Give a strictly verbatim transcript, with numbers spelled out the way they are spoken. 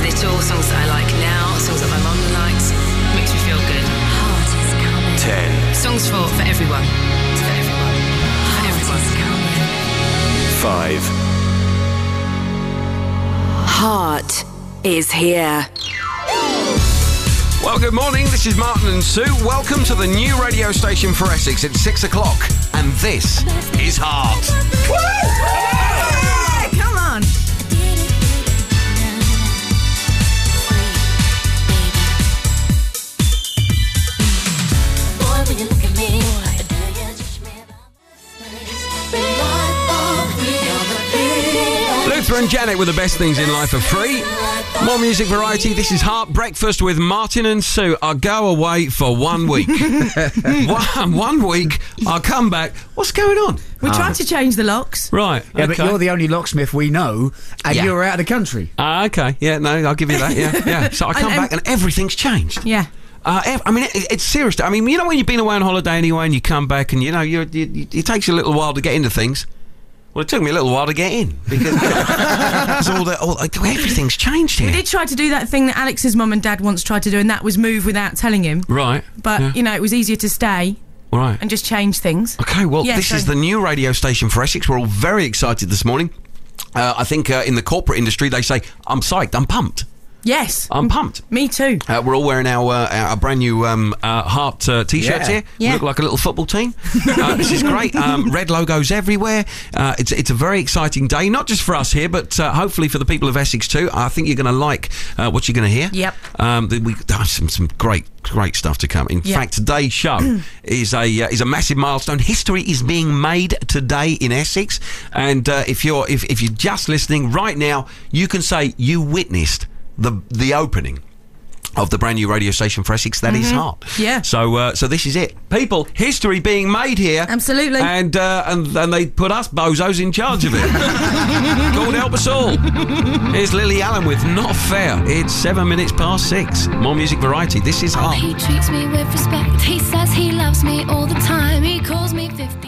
little, songs that I like now, songs that my mum likes. Makes me feel good. Heart is coming. ten. Songs for, for everyone. For everyone. For everyone. five. Heart is here. Well, good morning. This is Martin and Sue. Welcome to the new radio station for Essex. It's six o'clock, and this is Heart. Woo! Come on. Boy, when you look at me, Luther and Janet with the best things in life are free. More music variety. This is Heart Breakfast with Martin and Sue. I'll go away for one week. one, one week. I'll come back. What's going on? We tried to change the locks. Right. Yeah, okay. but you're the only locksmith we know, and Yeah. you're out of the country. Ah, okay. Yeah, no, I'll give you that. Yeah, yeah. So I come And- back and everything's changed. Yeah. Uh, ev- I mean, it, it's serious. I mean, you know, when you've been away on holiday anyway, and you come back, and you know, you're, you, you, it takes you a little while to get into things. Well, it took me a little while to get in because it's all that, all, like, everything's changed here. We did try to do that thing that Alex's mum and dad once tried to do, and that was move without telling him. Right. But, yeah. you know, it was easier to stay Right. and just change things. Okay, well, Yeah, this so- is the new radio station for Essex. We're all very excited this morning. Uh, I think uh, in the corporate industry, they say, I'm psyched, I'm pumped. Yes. I'm pumped. Me too. Uh, we're all wearing our uh, our brand new um, uh, Heart uh, T-shirts Yeah. here. Yeah. We look like a little football team. Uh, this is great. Um, red logos everywhere. Uh, it's it's a very exciting day, not just for us here, but uh, hopefully for the people of Essex too. I think you're going to like uh, what you're going to hear. Yep. Um, we have some some great great stuff to come. In Yep. fact, today's show is a uh, is a massive milestone. History is being made today in Essex, and uh, if you're if if you're just listening right now, you can say you witnessed the the opening of the brand new radio station for Essex. That is Heart. Yeah. So uh, so this is it, people. History being made here. Absolutely. And uh, and and they put us bozos in charge of it. God help us all. Here's Lily Allen with Not Fair. It's seven minutes past six. More music variety. This is Heart. he treats me with respect. He says he loves me all the time. He calls me fifty.